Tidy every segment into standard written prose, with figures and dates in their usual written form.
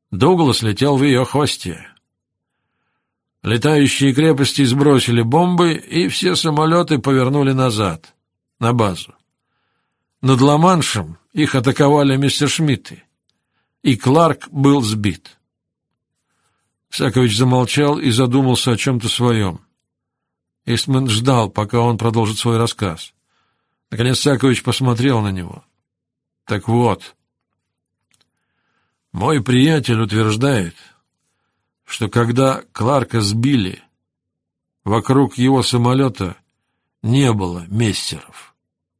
Дуглас летел в ее хвосте. Летающие крепости сбросили бомбы, и все самолеты повернули назад, на базу. Над Ла-Маншем их атаковали мессершмитты, и Кларк был сбит. Сакович замолчал и задумался о чем-то своем. Истман ждал, пока он продолжит свой рассказ. Наконец Сакович посмотрел на него. Так вот, мой приятель утверждает, что когда Кларка сбили, вокруг его самолета не было мессеров.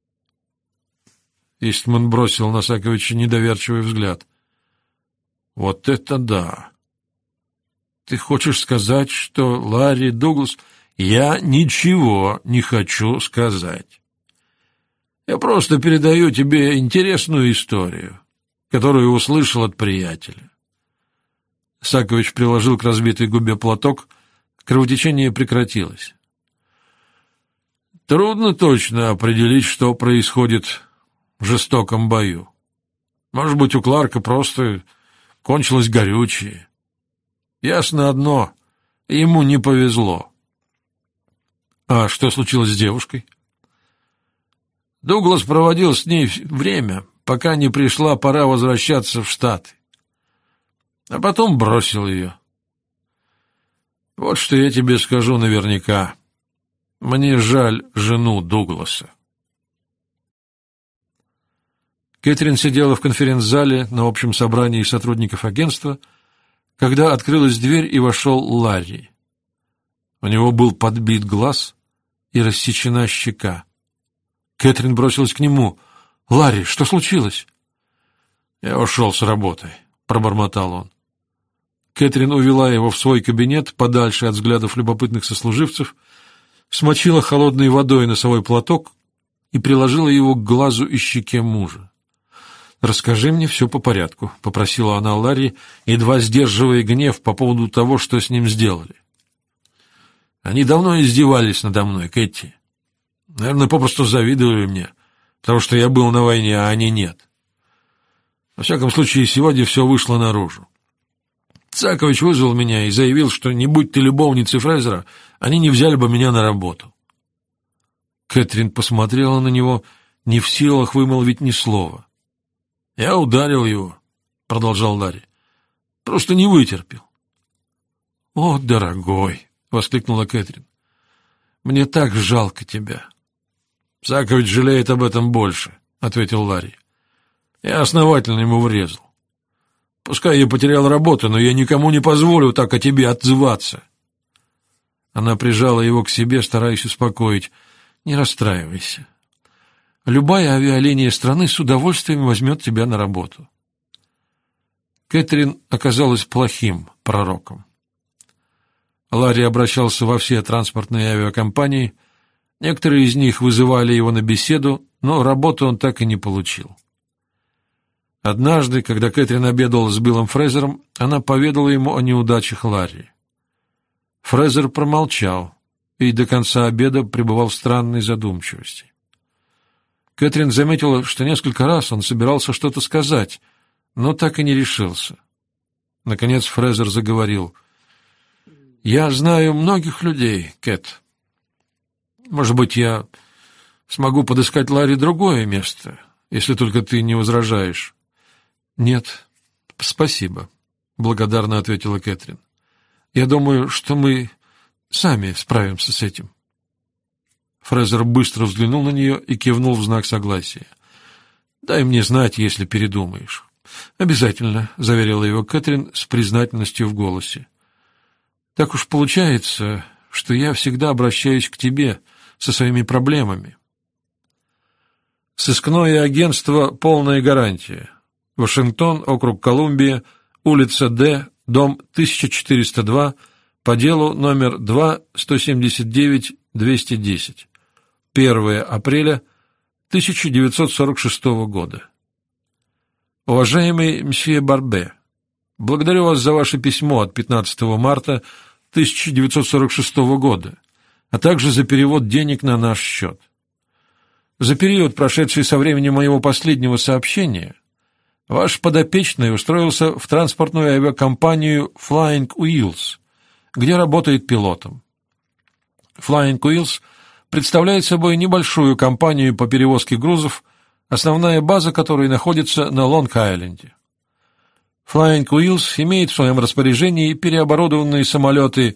Истман бросил на Саковича недоверчивый взгляд. Вот это да! Ты хочешь сказать, что Ларри Дуглас... Я ничего не хочу сказать. Я просто передаю тебе интересную историю, которую услышал от приятеля. Сакович приложил к разбитой губе платок, кровотечение прекратилось. Трудно точно определить, что происходит в жестоком бою. Может быть, у Кларка просто кончилось горючее. Ясно одно — ему не повезло. А что случилось с девушкой? Дуглас проводил с ней время, пока не пришла пора возвращаться в Штаты. А потом бросил ее. Вот что я тебе скажу наверняка. Мне жаль жену Дугласа. Кэтрин сидела в конференц-зале на общем собрании сотрудников агентства, когда открылась дверь и вошел Ларри. У него был подбит глаз и рассечена щека. Кэтрин бросилась к нему. «Ларри, что случилось?» «Я ушел с работы», — пробормотал он. Кэтрин увела его в свой кабинет, подальше от взглядов любопытных сослуживцев, смочила холодной водой носовой платок и приложила его к глазу и щеке мужа. «Расскажи мне все по порядку», — попросила она Ларри, едва сдерживая гнев по поводу того, что с ним сделали. Они давно издевались надо мной, Кэти. Наверное, попросту завидовали мне, потому что я был на войне, а они нет. Во всяком случае, сегодня все вышло наружу. Сакович вызвал меня и заявил, что не будь ты любовницей Фрезера, они не взяли бы меня на работу. Кэтрин посмотрела на него, не в силах вымолвить ни слова. «Я ударил его», — продолжал Ларри. «Просто не вытерпел». «О, дорогой!» — воскликнула Кэтрин. «Мне так жалко тебя». «Сакович жалеет об этом больше», — ответил Ларри. «Я основательно ему врезал. Пускай я потерял работу, но я никому не позволю так о тебе отзываться». Она прижала его к себе, стараясь успокоить. «Не расстраивайся. Любая авиалиния страны с удовольствием возьмет тебя на работу». Кэтрин оказалась плохим пророком. Ларри обращался во все транспортные авиакомпании, некоторые из них вызывали его на беседу, но работу он так и не получил. Однажды, когда Кэтрин обедала с Биллом Фрезером, она поведала ему о неудачах Ларри. Фрезер промолчал и до конца обеда пребывал в странной задумчивости. Кэтрин заметила, что несколько раз он собирался что-то сказать, но так и не решился. Наконец Фрезер заговорил. «Я знаю многих людей, Кэт. Может быть, я смогу подыскать Ларри другое место, если только ты не возражаешь». «Нет, спасибо», — благодарно ответила Кэтрин. «Я думаю, что мы сами справимся с этим». Фрезер быстро взглянул на нее и кивнул в знак согласия. «Дай мне знать, если передумаешь». «Обязательно», — заверила его Кэтрин с признательностью в голосе. «Так уж получается, что я всегда обращаюсь к тебе со своими проблемами». Сыскное агентство «Полная гарантия». Вашингтон, округ Колумбия, улица Д, дом 1402, по делу номер 2-179-210. 1 апреля 1946 года. Уважаемый мсье Барбе, благодарю вас за ваше письмо от 15 марта 1946 года, а также за перевод денег на наш счет. За период, прошедший со времени моего последнего сообщения, Ваш подопечный устроился в транспортную авиакомпанию Flying Wheels, где работает пилотом. Flying Wheels представляет собой небольшую компанию по перевозке грузов, основная база которой находится на Лонг-Айленде. Flying Wheels имеет в своем распоряжении переоборудованные самолеты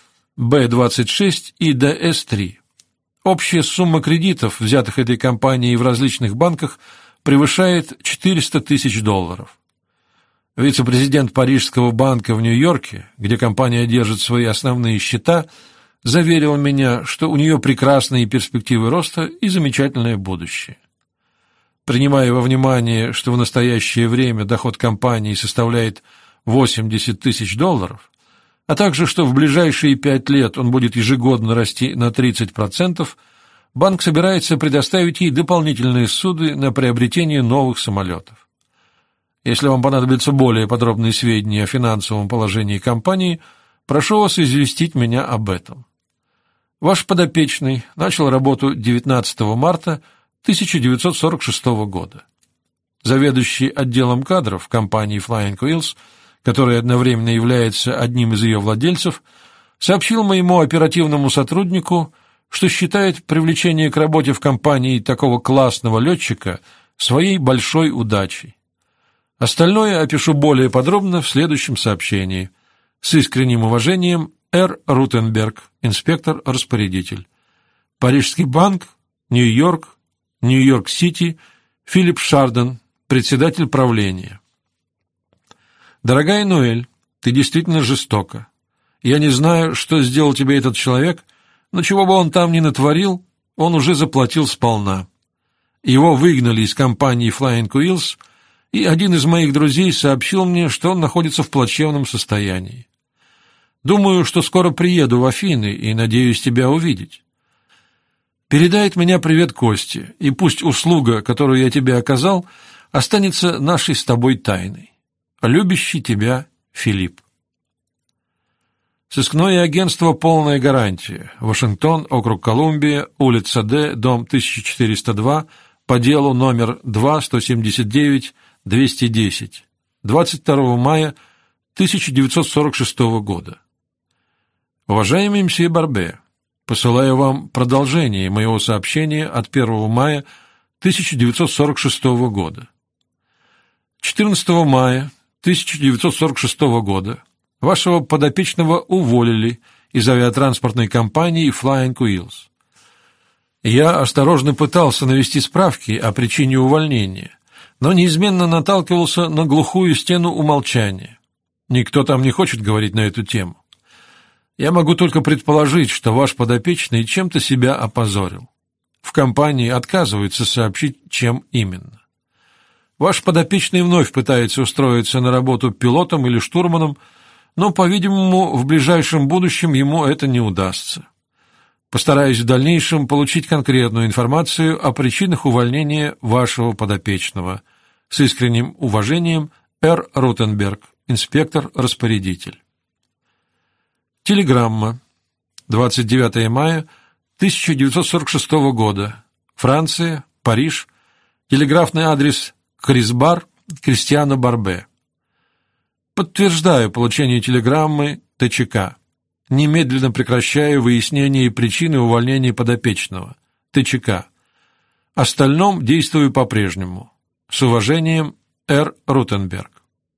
Б-26 и ДС-3. Общая сумма кредитов, взятых этой компанией в различных банках, превышает $400 тысяч. Вице-президент Парижского банка в Нью-Йорке, где компания держит свои основные счета, заверил меня, что у нее прекрасные перспективы роста и замечательное будущее. Принимая во внимание, что в настоящее время доход компании составляет $80 тысяч, а также что в ближайшие 5 лет он будет ежегодно расти на 30%, банк собирается предоставить ей дополнительные суды на приобретение новых самолетов. Если вам понадобятся более подробные сведения о финансовом положении компании, прошу вас известить меня об этом. Ваш подопечный начал работу 19 марта 1946 года. Заведующий отделом кадров компании Flying Wheels, который одновременно является одним из ее владельцев, сообщил моему оперативному сотруднику, что считает привлечение к работе в компании такого классного летчика своей большой удачей. Остальное опишу более подробно в следующем сообщении. С искренним уважением, Р. Рутенберг, инспектор-распорядитель. Парижский банк, Нью-Йорк, Нью-Йорк-Сити, Филипп Шарден, председатель правления. Дорогая Ноэль, ты действительно жестока. Я не знаю, что сделал тебе этот человек, но чего бы он там ни натворил, он уже заплатил сполна. Его выгнали из компании Flying Wheels, и один из моих друзей сообщил мне, что он находится в плачевном состоянии. Думаю, что скоро приеду в Афины и надеюсь тебя увидеть. Передай от меня привет Косте, и пусть услуга, которую я тебе оказал, останется нашей с тобой тайной. Любящий тебя Филипп. Сыскное агентство «Полная гарантия», Вашингтон, округ Колумбия, улица Д, дом 1402, по делу номер 2-179-210, 22 мая 1946 года. Уважаемый мсье Барбе, посылаю вам продолжение моего сообщения от 1 мая 1946 года. 14 мая 1946 года вашего подопечного уволили из авиатранспортной компании Flying Wheels. Я осторожно пытался навести справки о причине увольнения, но неизменно наталкивался на глухую стену умолчания. Никто там не хочет говорить на эту тему. Я могу только предположить, что ваш подопечный чем-то себя опозорил. В компании отказываются сообщить, чем именно. Ваш подопечный вновь пытается устроиться на работу пилотом или штурманом, но, по-видимому, в ближайшем будущем ему это не удастся. Постараюсь в дальнейшем получить конкретную информацию о причинах увольнения вашего подопечного. С искренним уважением, Р. Рутенберг, инспектор-распорядитель. Телеграмма. 29 мая 1946 года. Франция, Париж. Телеграфный адрес Крисбар, Кристиана Барбе. Подтверждаю получение телеграммы ТЧК. Немедленно прекращаю выяснение причины увольнения подопечного. ТЧК. Остальном действую по-прежнему. С уважением, Р. Рутенберг.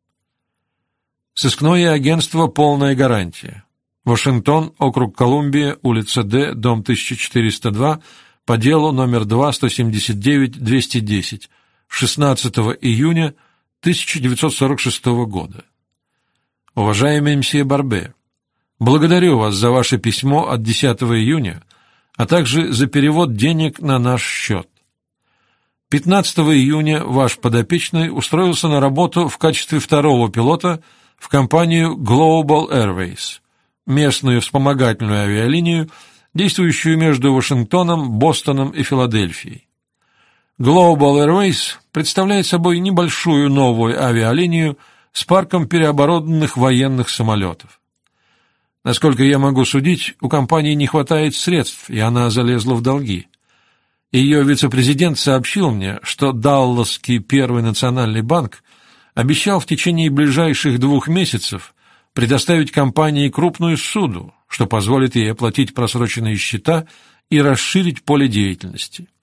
Сыскное агентство «Полная гарантия». Вашингтон, округ Колумбия, улица Д, дом 1402, по делу номер 2-179-210, 16 июня 1946 года. Уважаемый мсье Барбе, благодарю вас за ваше письмо от 10 июня, а также за перевод денег на наш счет. 15 июня ваш подопечный устроился на работу в качестве второго пилота в компанию Global Airways, местную вспомогательную авиалинию, действующую между Вашингтоном, Бостоном и Филадельфией. Global Airways представляет собой небольшую новую авиалинию с парком переоборудованных военных самолетов. Насколько я могу судить, у компании не хватает средств, и она залезла в долги. Ее вице-президент сообщил мне, что Далласский Первый национальный банк обещал в течение ближайших 2 месяцев предоставить компании крупную ссуду, что позволит ей оплатить просроченные счета и расширить поле деятельности.